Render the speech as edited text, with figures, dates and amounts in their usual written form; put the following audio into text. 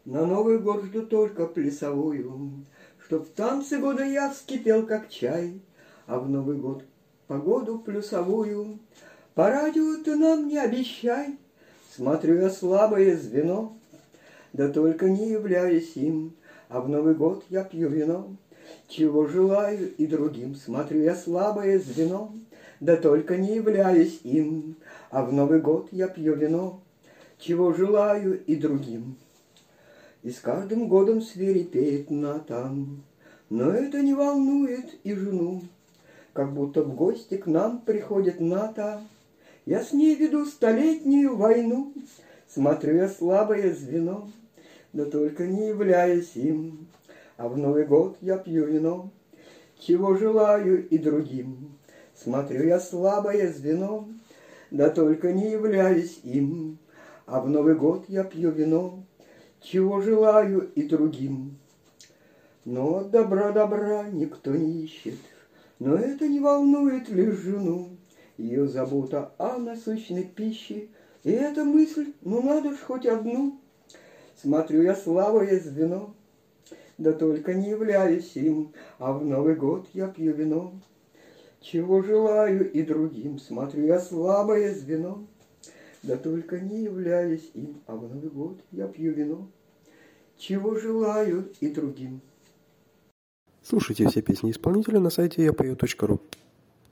На Новый год жду только плясовую, чтоб в танце года я вскипел, как чай, а в Новый год погоду плюсовую по радио ты нам не обещай. Смотрю я слабое звено, да только не являюсь им, а в Новый год я пью вино, чего желаю и другим. Смотрю я слабое звено, да только не являюсь им, а в Новый год я пью вино, чего желаю и другим. И с каждым годом свирепеет натам, но это не волнует и жену, как будто в гости к нам приходит НАТО. Я с ней веду столетнюю войну, смотрю я слабое звено, да только не являюсь им, а в Новый год я пью вино, чего желаю и другим. Смотрю я слабое звено, да только не являюсь им, а в Новый год я пью вино, чего желаю и другим. Но добра никто не ищет, но это не волнует лишь жену. Ее забота о насущной пище, и эта мысль, ну надо ж хоть одну. Смотрю я слабое звено, да только не являюсь им, а в Новый год я пью вино, чего желаю и другим. Смотрю я слабое звено, да только не являюсь им, а в Новый год я пью вино, чего желаю и другим. Слушайте все песни исполнителя на сайте yapою.ru.